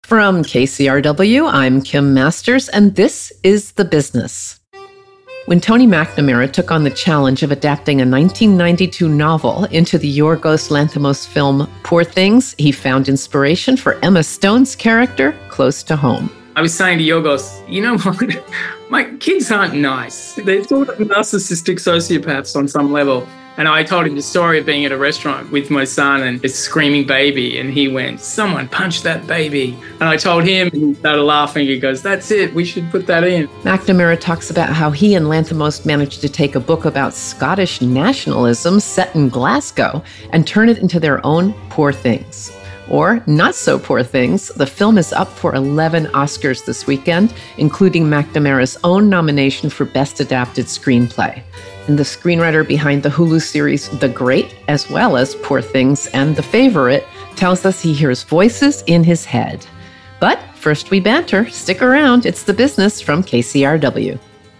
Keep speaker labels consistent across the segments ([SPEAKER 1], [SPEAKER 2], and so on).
[SPEAKER 1] From KCRW, I'm Kim Masters, and this is The Business. When Tony McNamara took on the challenge of adapting a 1992 novel into the Yorgos Lanthimos film Poor Things, he found inspiration for Emma Stone's character close to home.
[SPEAKER 2] I was saying to Yorgos, you know what? My kids aren't nice. They're sort of narcissistic sociopaths on some level. And I told him the story of being at a restaurant with my son and this screaming baby. And he went, someone punched that baby. And I told him, and he started laughing. He goes, that's it. We should put that in.
[SPEAKER 1] McNamara talks about how he and Lanthimos managed to take a book about Scottish nationalism set in Glasgow and turn it into their own Poor Things. Or Not So Poor Things. The film is up for 11 Oscars this weekend, including McNamara's own nomination for Best Adapted Screenplay. And the screenwriter behind the Hulu series The Great, as well as Poor Things and The Favorite, tells us he hears voices in his head. But first we banter. Stick around. It's The Business from KCRW.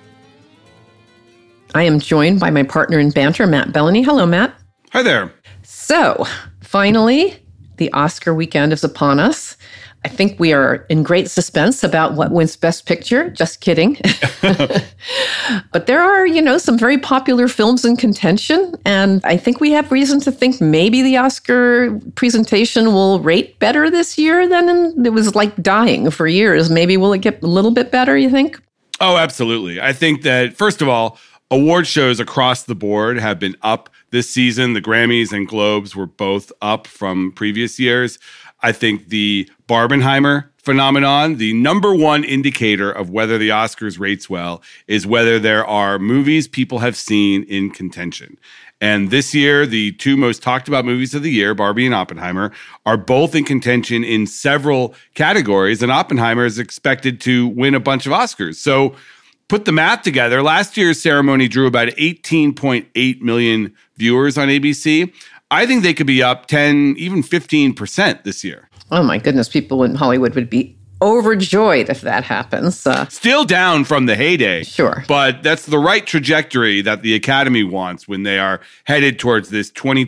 [SPEAKER 1] I am joined by my partner in banter, Matt Bellany. Hello, Matt.
[SPEAKER 3] Hi there.
[SPEAKER 1] So, finally, the Oscar weekend is upon us. I think we are in great suspense about what wins Best Picture. Just kidding. But there are, some very popular films in contention. And I think we have reason to think maybe the Oscar presentation will rate better this year than it was like dying for years. Maybe will it get a little bit better, you think?
[SPEAKER 3] Oh, absolutely. I think that, first of all, award shows across the board have been up this season. The Grammys and Globes were both up from previous years. I think the Barbenheimer phenomenon, the number one indicator of whether the Oscars rates well, is whether there are movies people have seen in contention. And this year, the two most talked about movies of the year, Barbie and Oppenheimer, are both in contention in several categories. And Oppenheimer is expected to win a bunch of Oscars. So put the math together. Last year's ceremony drew about 18.8 million viewers on ABC. I think they could be up 10, even 15% this year.
[SPEAKER 1] Oh, my goodness. People in Hollywood would be overjoyed if that happens.
[SPEAKER 3] Still down from the heyday.
[SPEAKER 1] Sure.
[SPEAKER 3] But that's the right trajectory that the Academy wants when they are headed towards this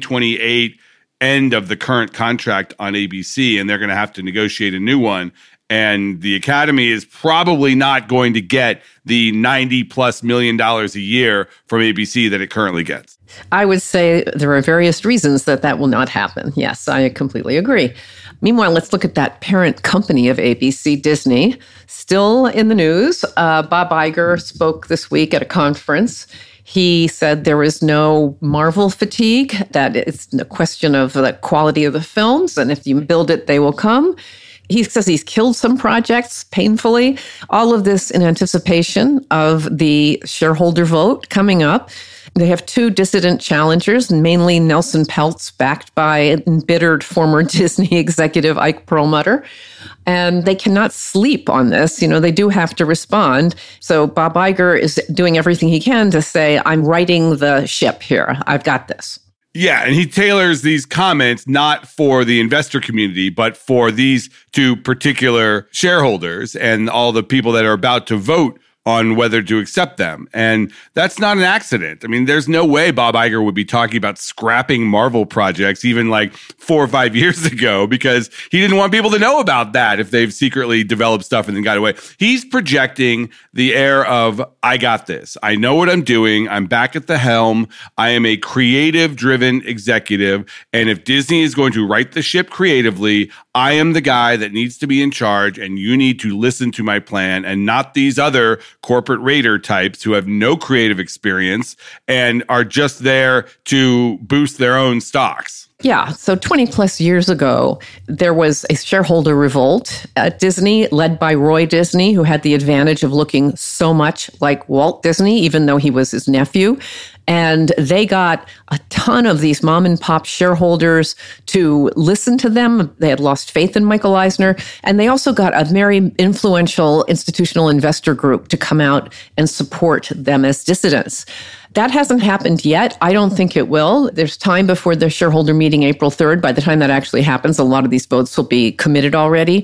[SPEAKER 3] 2028 end of the current contract on ABC, and they're going to have to negotiate a new one. And the Academy is probably not going to get the $90+ million a year from ABC that it currently gets.
[SPEAKER 1] I would say there are various reasons that will not happen. Yes, I completely agree. Meanwhile, let's look at that parent company of ABC, Disney. Still in the news, Bob Iger spoke this week at a conference. He said there is no Marvel fatigue, that it's a question of the quality of the films, and if you build it, they will come. He says he's killed some projects painfully. All of this in anticipation of the shareholder vote coming up. They have two dissident challengers, mainly Nelson Peltz, backed by embittered former Disney executive Ike Perlmutter. And they cannot sleep on this. They do have to respond. So Bob Iger is doing everything he can to say, I'm righting the ship here. I've got this.
[SPEAKER 3] Yeah, and he tailors these comments not for the investor community, but for these two particular shareholders and all the people that are about to vote on whether to accept them. And that's not an accident. I mean, there's no way Bob Iger would be talking about scrapping Marvel projects even like 4 or 5 years ago, because he didn't want people to know about that if they've secretly developed stuff and then got away. He's projecting the air of, I got this. I know what I'm doing. I'm back at the helm. I am a creative-driven executive. And if Disney is going to right the ship creatively, I am the guy that needs to be in charge, and you need to listen to my plan and not these other corporate raider types who have no creative experience and are just there to boost their own stocks.
[SPEAKER 1] Yeah. So 20 plus years ago, there was a shareholder revolt at Disney led by Roy Disney, who had the advantage of looking so much like Walt Disney, even though he was his nephew. And they got a ton of these mom and pop shareholders to listen to them. They had lost faith in Michael Eisner. And they also got a very influential institutional investor group to come out and support them as dissidents. That hasn't happened yet. I don't think it will. There's time before the shareholder meeting, April 3rd. By the time that actually happens, a lot of these votes will be committed already.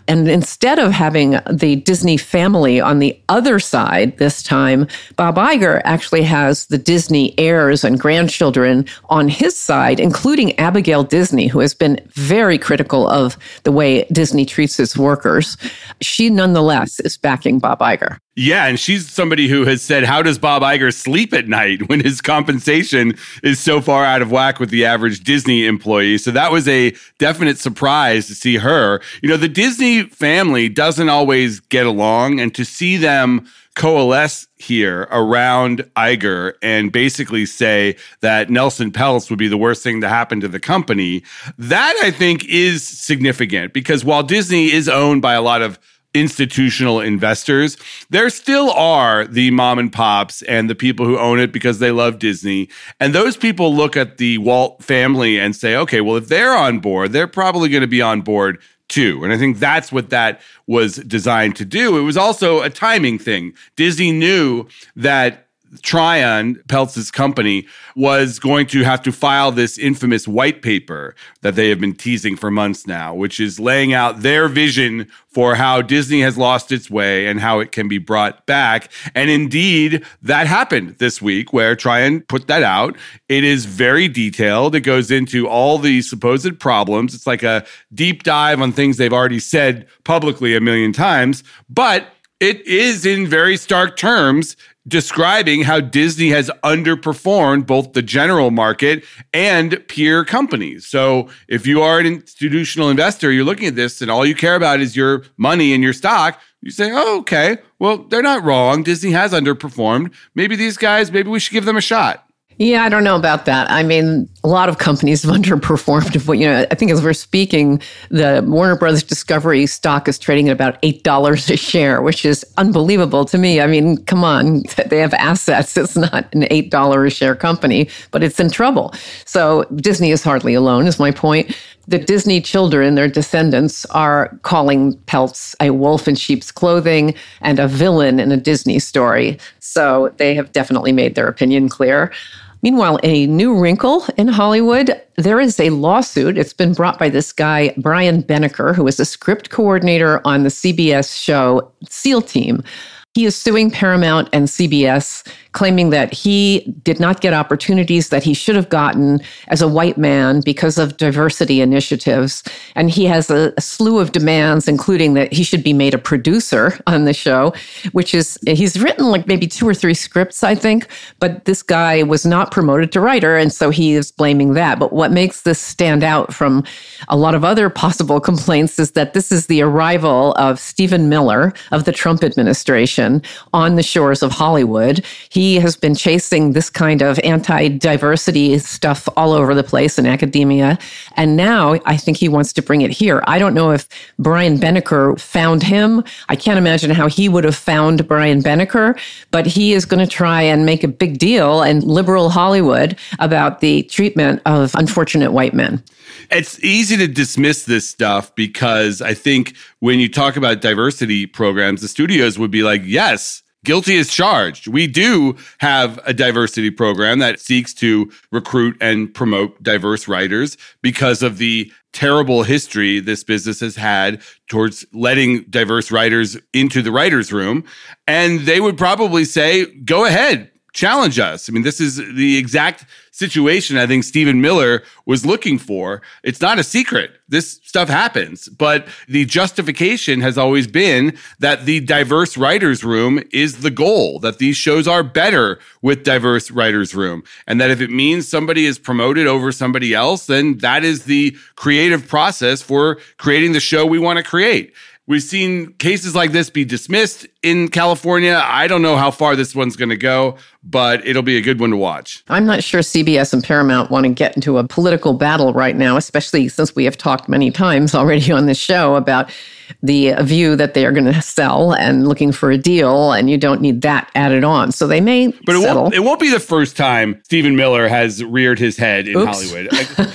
[SPEAKER 1] And instead of having the Disney family on the other side this time, Bob Iger actually has the Disney heirs and grandchildren on his side, including Abigail Disney, who has been very critical of the way Disney treats its workers. She nonetheless is backing Bob Iger.
[SPEAKER 3] Yeah, and she's somebody who has said, how does Bob Iger sleep at night when his compensation is so far out of whack with the average Disney employee? So that was a definite surprise to see her. You know, the Disney family doesn't always get along, and to see them coalesce here around Iger and basically say that Nelson Peltz would be the worst thing to happen to the company, that I think is significant, because while Disney is owned by a lot of institutional investors, there still are the mom and pops and the people who own it because they love Disney. And those people look at the Walt family and say, okay, well, if they're on board, they're probably going to be on board too. And I think that's what that was designed to do. It was also a timing thing. Disney knew that Trian, Peltz's company, was going to have to file this infamous white paper that they have been teasing for months now, which is laying out their vision for how Disney has lost its way and how it can be brought back. And indeed, that happened this week where Trian put that out. It is very detailed. It goes into all the supposed problems. It's like a deep dive on things they've already said publicly a million times, but it is in very stark terms describing how Disney has underperformed both the general market and peer companies. So if you are an institutional investor, you're looking at this and all you care about is your money and your stock, you say, oh, okay, well, they're not wrong. Disney has underperformed. Maybe these guys, maybe we should give them a shot.
[SPEAKER 1] Yeah, I don't know about that. I mean, a lot of companies have underperformed. But, I think as we're speaking, the Warner Brothers Discovery stock is trading at about $8 a share, which is unbelievable to me. I mean, come on, they have assets. It's not an $8 a share company, but it's in trouble. So Disney is hardly alone, is my point. The Disney children, their descendants, are calling Peltz a wolf in sheep's clothing and a villain in a Disney story. So they have definitely made their opinion clear. Meanwhile, a new wrinkle in Hollywood, there is a lawsuit. It's been brought by this guy, Brian Beneker, who is a script coordinator on the CBS show SEAL Team. He is suing Paramount and CBS, claiming that he did not get opportunities that he should have gotten as a white man because of diversity initiatives. And he has a slew of demands, including that he should be made a producer on the show, which is, he's written like maybe 2 or 3 scripts, I think, but this guy was not promoted to writer. And so he is blaming that. But what makes this stand out from a lot of other possible complaints is that this is the arrival of Stephen Miller of the Trump administration on the shores of Hollywood. He has been chasing this kind of anti-diversity stuff all over the place in academia. And now I think he wants to bring it here. I don't know if Brian Beneker found him. I can't imagine how he would have found Brian Beneker, but he is going to try and make a big deal in liberal Hollywood about the treatment of unfortunate white men.
[SPEAKER 3] It's easy to dismiss this stuff because I think when you talk about diversity programs, the studios would be like, yes, guilty as charged. We do have a diversity program that seeks to recruit and promote diverse writers because of the terrible history this business has had towards letting diverse writers into the writer's room. And they would probably say, go ahead, challenge us. I mean, this is the exact situation I think Stephen Miller was looking for. It's not a secret. This stuff happens. But the justification has always been that the diverse writers' room is the goal, that these shows are better with diverse writers' room. And that if it means somebody is promoted over somebody else, then that is the creative process for creating the show we want to create. We've seen cases like this be dismissed in California. I don't know how far this one's going to go, but it'll be a good one to watch.
[SPEAKER 1] I'm not sure CBS and Paramount want to get into a political battle right now, especially since we have talked many times already on this show about the view that they are going to sell and looking for a deal, and you don't need that added on. So they may settle.
[SPEAKER 3] It won't be the first time Stephen Miller has reared his head in Hollywood.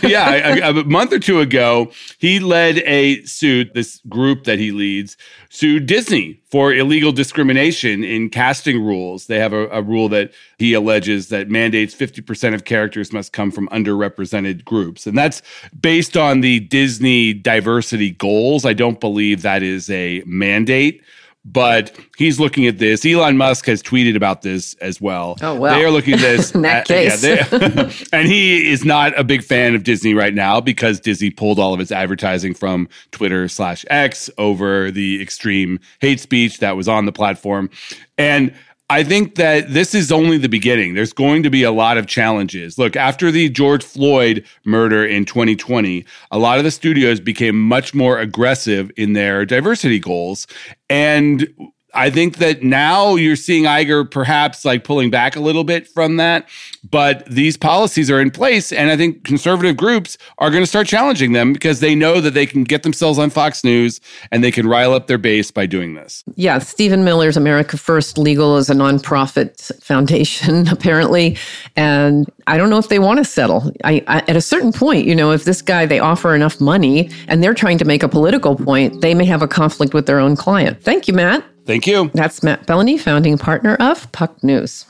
[SPEAKER 3] A month or two ago, he led a suit, this group that he leads, sued Disney for illegal discrimination in casting rules. They have a rule that he alleges that mandates 50% of characters must come from underrepresented groups. And that's based on the Disney diversity goals. I don't believe that is a mandate. But he's looking at this. Elon Musk has tweeted about this as well.
[SPEAKER 1] Oh, well.
[SPEAKER 3] They are looking at this.
[SPEAKER 1] In that case.
[SPEAKER 3] And he is not a big fan of Disney right now because Disney pulled all of its advertising from Twitter/X over the extreme hate speech that was on the platform. And I think that this is only the beginning. There's going to be a lot of challenges. Look, after the George Floyd murder in 2020, a lot of the studios became much more aggressive in their diversity goals. And I think that now you're seeing Iger perhaps like pulling back a little bit from that, but these policies are in place. And I think conservative groups are going to start challenging them because they know that they can get themselves on Fox News and they can rile up their base by doing this.
[SPEAKER 1] Yeah, Stephen Miller's America First Legal is a nonprofit foundation, apparently. And I don't know if they want to settle. At a certain point, if this guy, they offer enough money and they're trying to make a political point, they may have a conflict with their own client. Thank you, Matt.
[SPEAKER 3] Thank you.
[SPEAKER 1] That's Matt Bellany, founding partner of Puck News.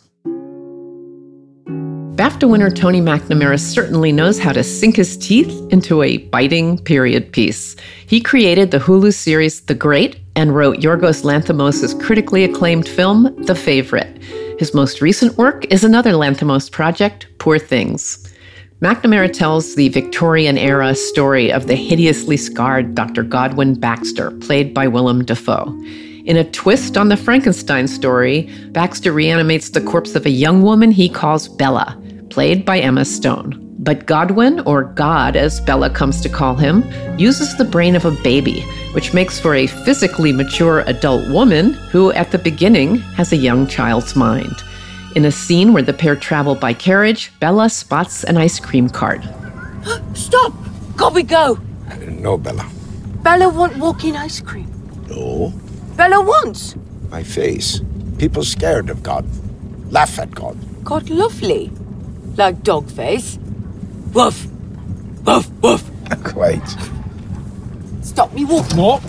[SPEAKER 1] BAFTA winner Tony McNamara certainly knows how to sink his teeth into a biting period piece. He created the Hulu series The Great and wrote Yorgos Lanthimos' critically acclaimed film, The Favorite. His most recent work is another Lanthimos project, Poor Things. McNamara tells the Victorian-era story of the hideously scarred Dr. Godwin Baxter, played by Willem Dafoe. In a twist on the Frankenstein story, Baxter reanimates the corpse of a young woman he calls Bella, played by Emma Stone. But Godwin, or God as Bella comes to call him, uses the brain of a baby, which makes for a physically mature adult woman who, at the beginning, has a young child's mind. In a scene where the pair travel by carriage, Bella spots an ice cream cart.
[SPEAKER 4] Stop! Got we go!
[SPEAKER 5] No, Bella.
[SPEAKER 4] Bella want walking ice cream.
[SPEAKER 5] No.
[SPEAKER 4] Bella wants.
[SPEAKER 5] My face. People scared of God. Laugh at God.
[SPEAKER 4] God lovely. Like dog face. Woof. Woof, woof.
[SPEAKER 5] Quite.
[SPEAKER 4] Stop me walk.
[SPEAKER 5] No.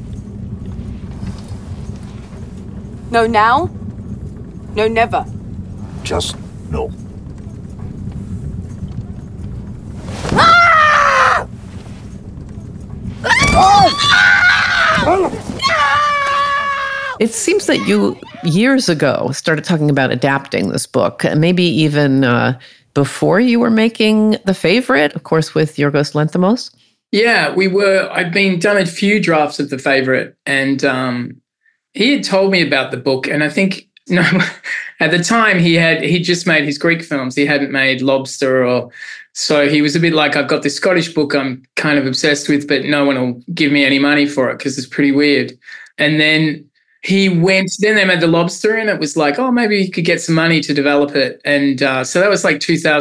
[SPEAKER 4] No now? No never.
[SPEAKER 5] Just no.
[SPEAKER 4] Ah!
[SPEAKER 5] Oh!
[SPEAKER 1] It seems that you, years ago, started talking about adapting this book, maybe even before you were making The Favorite, of course, with Yorgos Lanthimos.
[SPEAKER 2] Yeah, I'd done a few drafts of The Favorite, and he had told me about the book, and I think, at the time he just made his Greek films. He hadn't made Lobster, so he was a bit like, I've got this Scottish book I'm kind of obsessed with, but no one will give me any money for it because it's pretty weird. And then then they made The Lobster, and it was like, oh, maybe you could get some money to develop it. And so that was like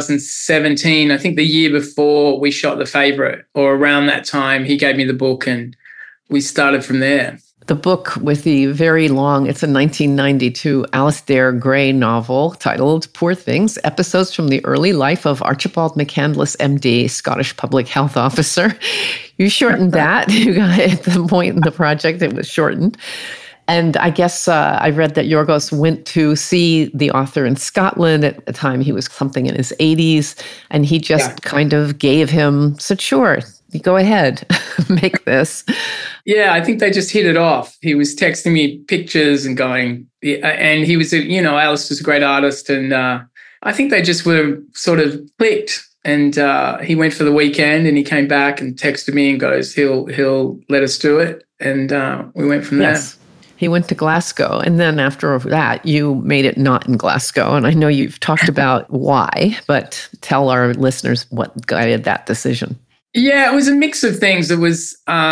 [SPEAKER 2] 2017, I think the year before we shot The Favorite, or around that time, he gave me the book and we started from there.
[SPEAKER 1] The book with the very long, it's a 1992 Alasdair Gray novel titled Poor Things, Episodes from the Early Life of Archibald McCandless, MD, Scottish Public Health Officer. You shortened that. You got at the point in the project, it was shortened. And I guess I read that Yorgos went to see the author in Scotland at the time. He was something in his 80s, and he just kind of said, sure, you go ahead, make this.
[SPEAKER 2] Yeah, I think they just hit it off. He was texting me pictures and going, and he was, Alice was a great artist, and I think they just were sort of clicked. And he went for the weekend, and he came back and texted me and goes, he'll let us do it, and we went from there.
[SPEAKER 1] He went to Glasgow, and then after that, you made it not in Glasgow. And I know you've talked about why, but tell our listeners what guided that decision.
[SPEAKER 2] Yeah, it was a mix of things. It was,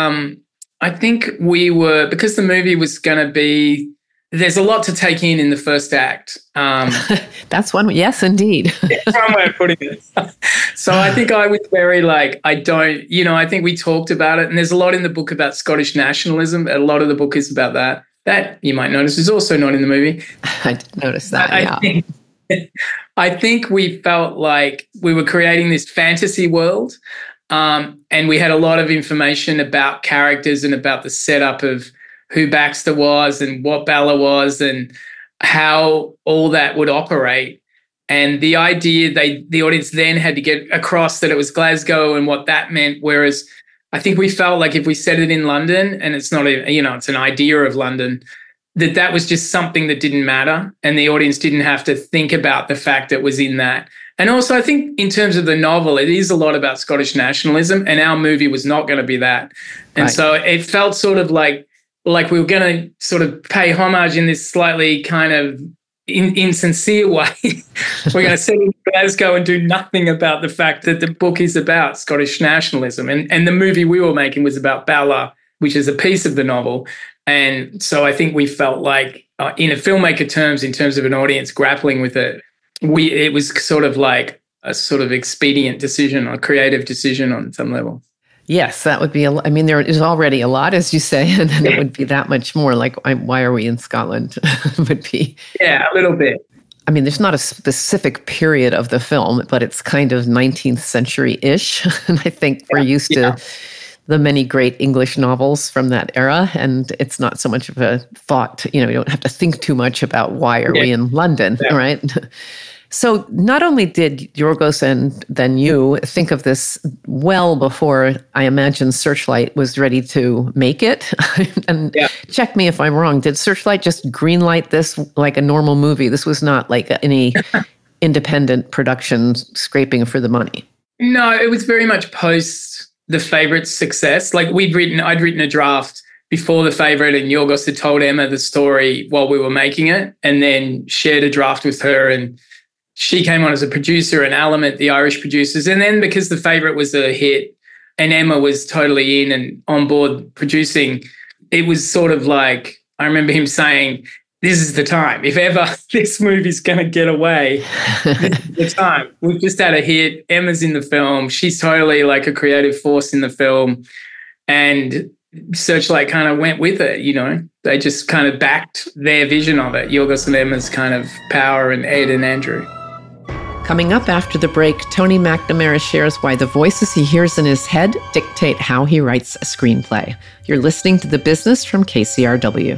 [SPEAKER 2] I think because the movie was going to be, there's a lot to take in the first act.
[SPEAKER 1] That's one, yes, indeed.
[SPEAKER 2] That's one way of putting it. So I think I was very I think we talked about it, and there's a lot in the book about Scottish nationalism. A lot of the book is about that. That, you might notice, is also not in the movie.
[SPEAKER 1] I did notice that,
[SPEAKER 2] I think we felt like we were creating this fantasy world, and we had a lot of information about characters and about the setup of who Baxter was and what Bella was and how all that would operate. And the idea the audience then had to get across that it was Glasgow and what that meant, whereas I think we felt like if we said it in London, and it's not it's an idea of London, that was just something that didn't matter, and the audience didn't have to think about the fact that it was in that. And also, I think in terms of the novel, it is a lot about Scottish nationalism, and our movie was not going to be that. And so it felt sort of like we were going to sort of pay homage in this slightly kind of insincere way. We're going to set in Glasgow and do nothing about the fact that the book is about Scottish nationalism. And the movie we were making was about Bella, which is a piece of the novel. And so I think we felt like, in a filmmaker terms, in terms of an audience grappling with it, it was sort of like a sort of expedient decision or creative decision on some level.
[SPEAKER 1] Yes, that would be there is already a lot, as you say, and then it would be that much more. Like, why are we in Scotland? Would be.
[SPEAKER 2] Yeah, a little bit.
[SPEAKER 1] I mean, there's not a specific period of the film, but it's kind of 19th century-ish. And I think we're used to the many great English novels from that era, and it's not so much of a thought, you don't have to think too much about why are we in London, right? So not only did Yorgos and then you think of this well before, I imagine, Searchlight was ready to make it. And check me if I'm wrong. Did Searchlight just greenlight this like a normal movie? This was not like any independent production scraping for the money.
[SPEAKER 2] No, it was very much post The Favourite's success. Like I'd written a draft before The Favourite, and Yorgos had told Emma the story while we were making it, and then shared a draft with her, and she came on as a producer, and Element, the Irish producers. And then because The Favourite was a hit and Emma was totally in and on board producing, it was sort of like, I remember him saying, this is the time. If ever this movie's going to get away, this is the time. We've just had a hit. Emma's in the film. She's totally like a creative force in the film. And Searchlight kind of went with it, They just kind of backed their vision of it, Yorgos and Emma's kind of power, and Ed and Andrew.
[SPEAKER 1] Coming up after the break, Tony McNamara shares why the voices he hears in his head dictate how he writes a screenplay. You're listening to The Business from KCRW.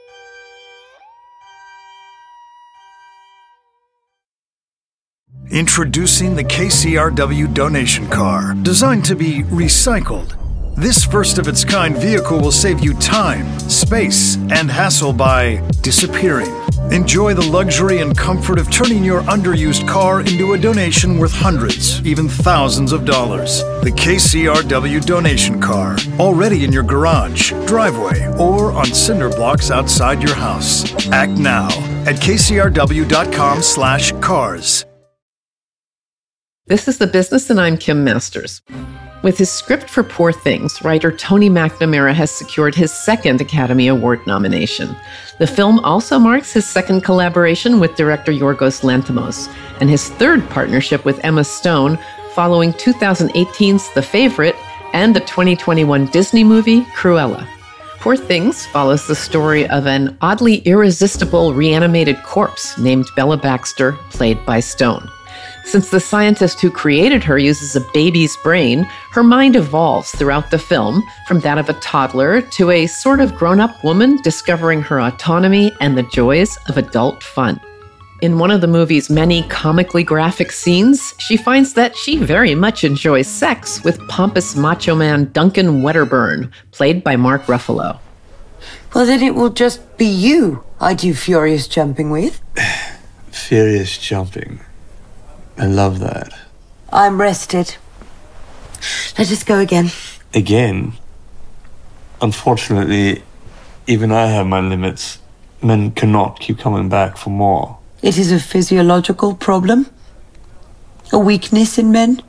[SPEAKER 6] Introducing the KCRW donation car, designed to be recycled. This first-of-its-kind vehicle will save you time, space, and hassle by disappearing. Enjoy the luxury and comfort of turning your underused car into a donation worth hundreds, even thousands of dollars. The KCRW donation car, already in your garage, driveway, or on cinder blocks outside your house. Act now at kcrw.com/cars.
[SPEAKER 1] This is The Business, and I'm Kim Masters. With his script for Poor Things, writer Tony McNamara has secured his second Academy Award nomination. The film also marks his second collaboration with director Yorgos Lanthimos, and his third partnership with Emma Stone, following 2018's The Favourite and the 2021 Disney movie Cruella. Poor Things follows the story of an oddly irresistible reanimated corpse named Bella Baxter, played by Stone. Since the scientist who created her uses a baby's brain, her mind evolves throughout the film, from that of a toddler to a sort of grown-up woman discovering her autonomy and the joys of adult fun. In one of the movie's many comically graphic scenes, she finds that she very much enjoys sex with pompous macho man Duncan Wedderburn, played by Mark Ruffalo.
[SPEAKER 7] Well, then it will just be you I do furious jumping with.
[SPEAKER 8] Furious jumping. I love that.
[SPEAKER 7] I'm rested. Let us go again.
[SPEAKER 8] Again? Unfortunately, even I have my limits. Men cannot keep coming back for more.
[SPEAKER 7] It is a physiological problem? A weakness in men?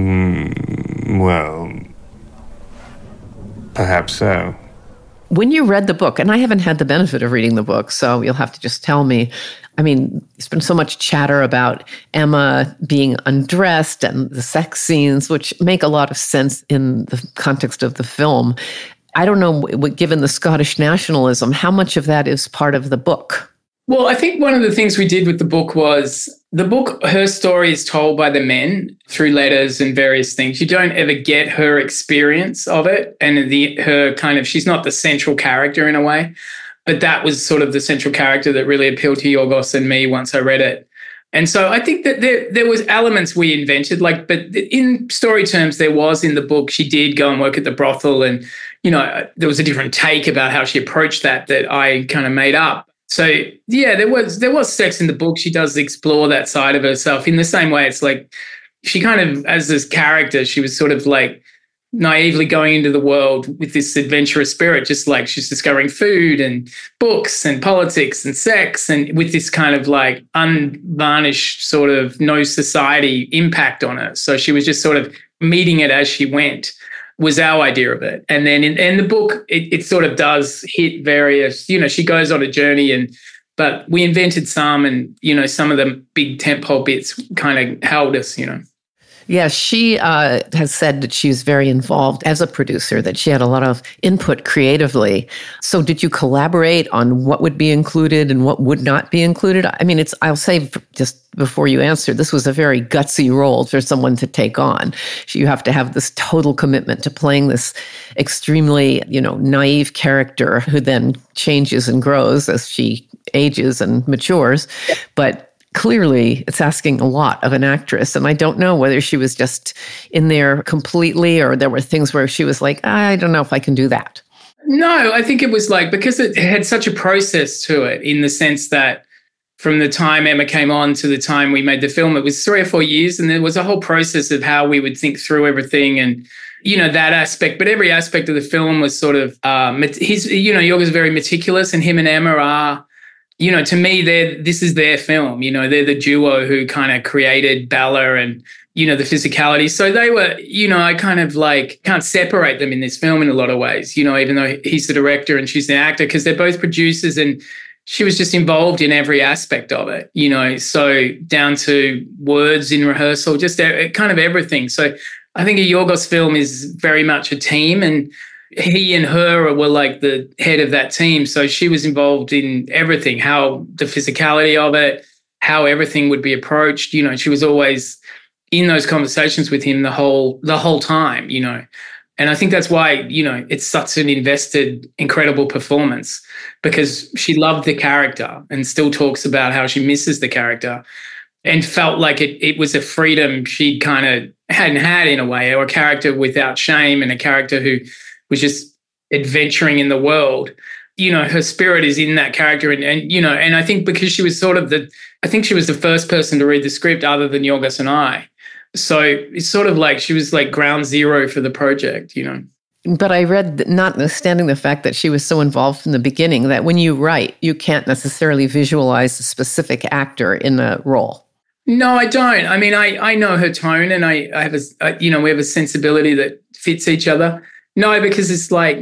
[SPEAKER 8] Well, perhaps so.
[SPEAKER 1] When you read the book, and I haven't had the benefit of reading the book, so you'll have to just tell me. I mean, there's been so much chatter about Emma being undressed and the sex scenes, which make a lot of sense in the context of the film. I don't know, given the Scottish nationalism, how much of that is part of the book?
[SPEAKER 2] Well, I think one of the things we did with the book was her story is told by the men through letters and various things. You don't ever get her experience of it and she's not the central character in a way, but that was sort of the central character that really appealed to Yorgos and me once I read it. And so I think that there was elements we invented, but in story terms, there was in the book, she did go and work at the brothel and, there was a different take about how she approached that I kind of made up. So yeah, there was sex in the book. She does explore that side of herself in the same way. It's like she kind of, as this character, she was sort of like naively going into the world with this adventurous spirit, just like she's discovering food and books and politics and sex, and with this kind of like unvarnished sort of no society impact on her. So she was just sort of meeting it as she went, was our idea of it. And then in the book, it sort of does hit various, she goes on a journey but we invented some and, some of the big tentpole bits kind of held us,
[SPEAKER 1] Yeah, she has said that she was very involved as a producer, that she had a lot of input creatively. So did you collaborate on what would be included and what would not be included? I mean, I'll say just before you answer, this was a very gutsy role for someone to take on. You have to have this total commitment to playing this extremely, naive character who then changes and grows as she ages and matures. But clearly, it's asking a lot of an actress. And I don't know whether she was just in there completely or there were things where she was like, I don't know if I can do that.
[SPEAKER 2] No, I think it was because it had such a process to it, in the sense that from the time Emma came on to the time we made the film, it was 3 or 4 years. And there was a whole process of how we would think through everything and, that aspect. But every aspect of the film was sort of, Yorgos very meticulous, and him and Emma are, to me, this is their film. They're the duo who kind of created Bella and, the physicality. So they were, I kind of can't separate them in this film in a lot of ways, even though he's the director and she's the actor, because they're both producers, and she was just involved in every aspect of it, so down to words in rehearsal, just kind of everything. So I think a Yorgos film is very much a team, and he and her were like the head of that team. So she was involved in everything, how the physicality of it, how everything would be approached. She was always in those conversations with him the whole time, And I think that's why, it's such an invested, incredible performance, because she loved the character and still talks about how she misses the character, and felt like it was a freedom she kind of hadn't had in a way, or a character without shame, and a character who was just adventuring in the world. Her spirit is in that character. And I think because she was I think she was the first person to read the script other than Yorgos and I. So it's sort of like she was like ground zero for the project,
[SPEAKER 1] But I read that, notwithstanding the fact that she was so involved from the beginning, that when you write, you can't necessarily visualize a specific actor in a role.
[SPEAKER 2] No, I don't. I mean, I know her tone, and I have we have a sensibility that fits each other. No, because it's like,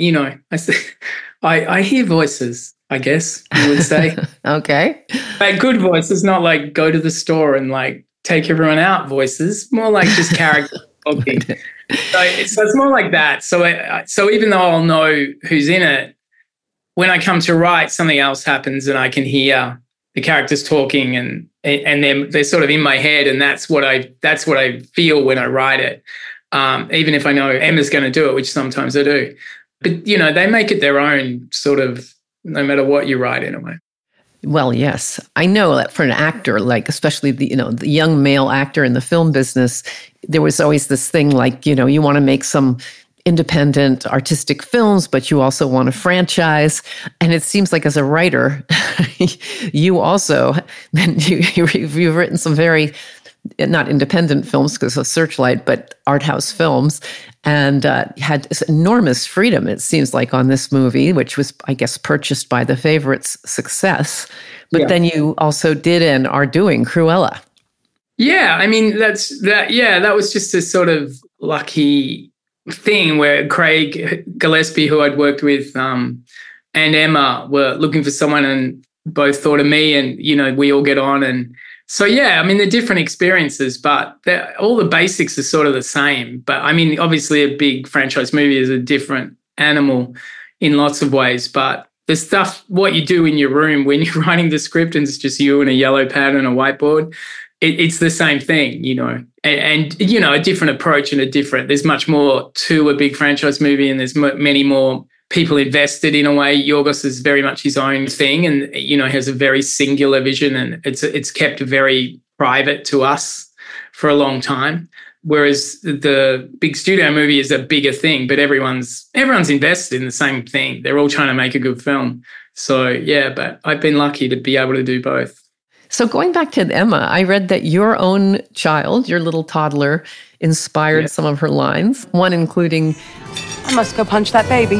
[SPEAKER 2] I hear voices, I guess you would say.
[SPEAKER 1] Okay.
[SPEAKER 2] Like good voices, not like go to the store and like take everyone out voices, more like just character talking. So it's more like that. So even though I'll know who's in it, when I come to write, something else happens and I can hear the characters talking and they're sort of in my head, and that's what I feel when I write it. Even if I know Emma's going to do it, which sometimes I do. But, they make it their own sort of, no matter what you write in a way.
[SPEAKER 1] Well, yes. I know that for an actor, like especially the young male actor in the film business, there was always this thing like, you want to make some independent artistic films, but you also want a franchise. And it seems like as a writer, you also, you've written some very, not independent films because of Searchlight, but art house films, and had this enormous freedom, it seems like, on this movie, which was, I guess, purchased by The Favourite's success. But then you also did and are doing Cruella.
[SPEAKER 2] Yeah, I mean, that was just a sort of lucky thing where Craig Gillespie, who I'd worked with, and Emma were looking for someone and both thought of me, and, we all get on. And so, yeah, I mean, they're different experiences, but all the basics are sort of the same. But I mean, obviously a big franchise movie is a different animal in lots of ways, but the stuff, what you do in your room when you're writing the script and it's just you and a yellow pad and a whiteboard, it's the same thing, and a different approach and there's much more to a big franchise movie, and there's many more people invested in a way. Yorgos is very much his own thing, and, has a very singular vision, and it's kept very private to us for a long time. Whereas the big studio movie is a bigger thing, but everyone's invested in the same thing. They're all trying to make a good film. So, yeah, but I've been lucky to be able to do both.
[SPEAKER 1] So going back to Emma, I read that your own child, your little toddler, inspired some of her lines, one including,
[SPEAKER 4] "I must go punch that baby."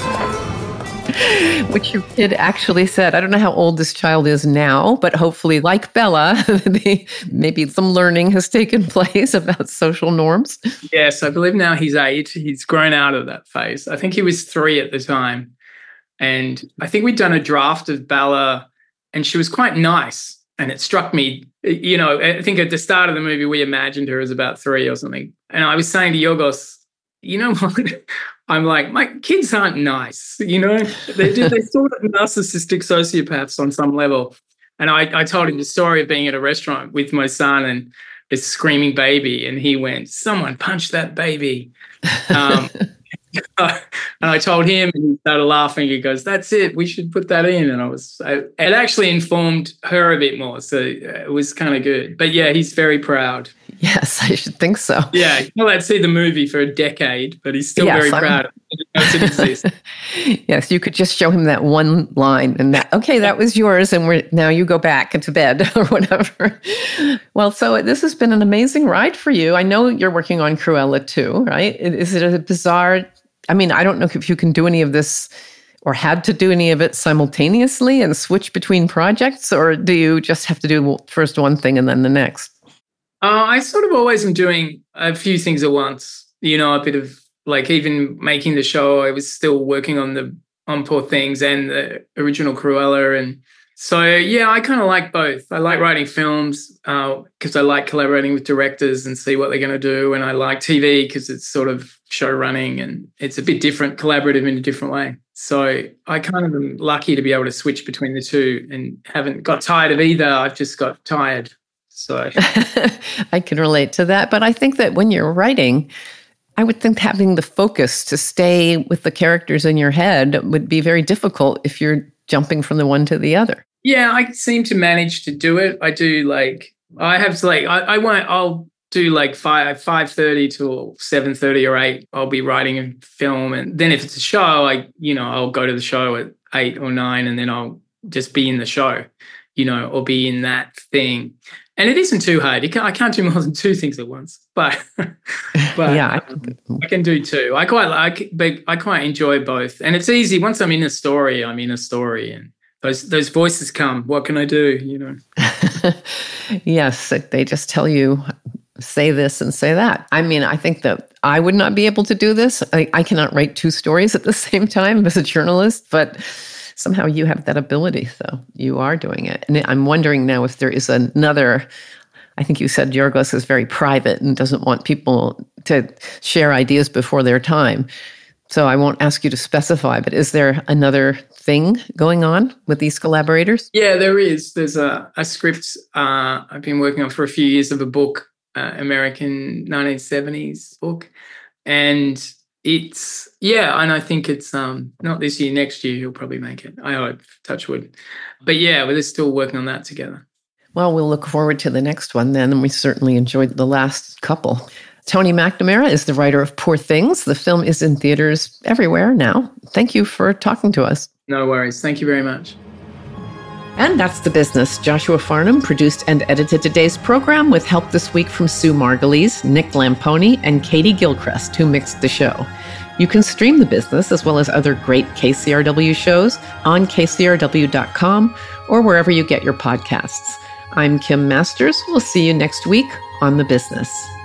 [SPEAKER 1] Which your kid actually said. I don't know how old this child is now, but hopefully, like Bella, maybe some learning has taken place about social norms.
[SPEAKER 2] Yes, I believe now he's 8. He's grown out of that phase. I think he was 3 at the time. And I think we'd done a draft of Bella, and she was quite nice. And it struck me, I think at the start of the movie, we imagined her as about 3 or something. And I was saying to Yorgos, what? I'm like, my kids aren't nice, They're sort of narcissistic sociopaths on some level. And I told him the story of being at a restaurant with my son and this screaming baby. And he went, "Someone punch that baby." And I told him, and he started laughing. He goes, "That's it. We should put that in." And it actually informed her a bit more. So it was kind of good. But yeah, he's very proud.
[SPEAKER 1] Yes, I should think so.
[SPEAKER 2] Yeah, he'll have see the movie for a decade, but he's still very proud of it. It exists.
[SPEAKER 1] Yes, you could just show him that one line and that was yours, and now you go back into bed or whatever. Well, so this has been an amazing ride for you. I know you're working on Cruella too, right? Is it a bizarre... I mean, I don't know if you can do any of this or had to do any of it simultaneously and switch between projects, or do you just have to do first one thing and then the next?
[SPEAKER 2] I sort of always am doing a few things at once, a bit of like even making the show. I was still working on Poor Things and the original Cruella. And so, yeah, I kind of like both. I like writing films because I like collaborating with directors and see what they're going to do. And I like TV because it's sort of show running and it's a bit different, collaborative in a different way. So I kind of am lucky to be able to switch between the two and haven't got tired of either. I've just got tired. So
[SPEAKER 1] I can relate to that. But I think that when you're writing, I would think having the focus to stay with the characters in your head would be very difficult if you're jumping from the one to the other.
[SPEAKER 2] Yeah, I seem to manage to do it. I do I'll do like 5:30 till 7:30 or 8. I'll be writing a film. And then if it's a show, I'll go to the show at 8 or 9 and then I'll just be in the show, or be in that thing. And it isn't too hard. I can't do more than 2 things at once, but yeah, I can do 2. I quite enjoy both, and it's easy. Once I'm in a story, and those voices come. What can I do?
[SPEAKER 1] Yes, they just tell you, say this and say that. I mean, I think that I would not be able to do this. I cannot write 2 stories at the same time as a journalist, but somehow you have that ability, so you are doing it. And I'm wondering now if there is another, I think you said Yorgos is very private and doesn't want people to share ideas before their time. So I won't ask you to specify, but is there another thing going on with these collaborators?
[SPEAKER 2] Yeah, there is. There's a script I've been working on for a few years of a book, American 1970s book. And and I think it's not this year, next year he'll probably make it. I hope, touch wood. But yeah, we're still working on that together.
[SPEAKER 1] Well, we'll look forward to the next one then, and we certainly enjoyed the last couple. Tony McNamara is the writer of Poor Things. The film is in theaters everywhere now. Thank you for talking to us.
[SPEAKER 2] No worries. Thank you very much.
[SPEAKER 1] And that's The Business. Joshua Farnham produced and edited today's program with help this week from Sue Margulies, Nick Lamponi, and Katie Gilchrist, who mixed the show. You can stream The Business as well as other great KCRW shows on kcrw.com or wherever you get your podcasts. I'm Kim Masters. We'll see you next week on The Business.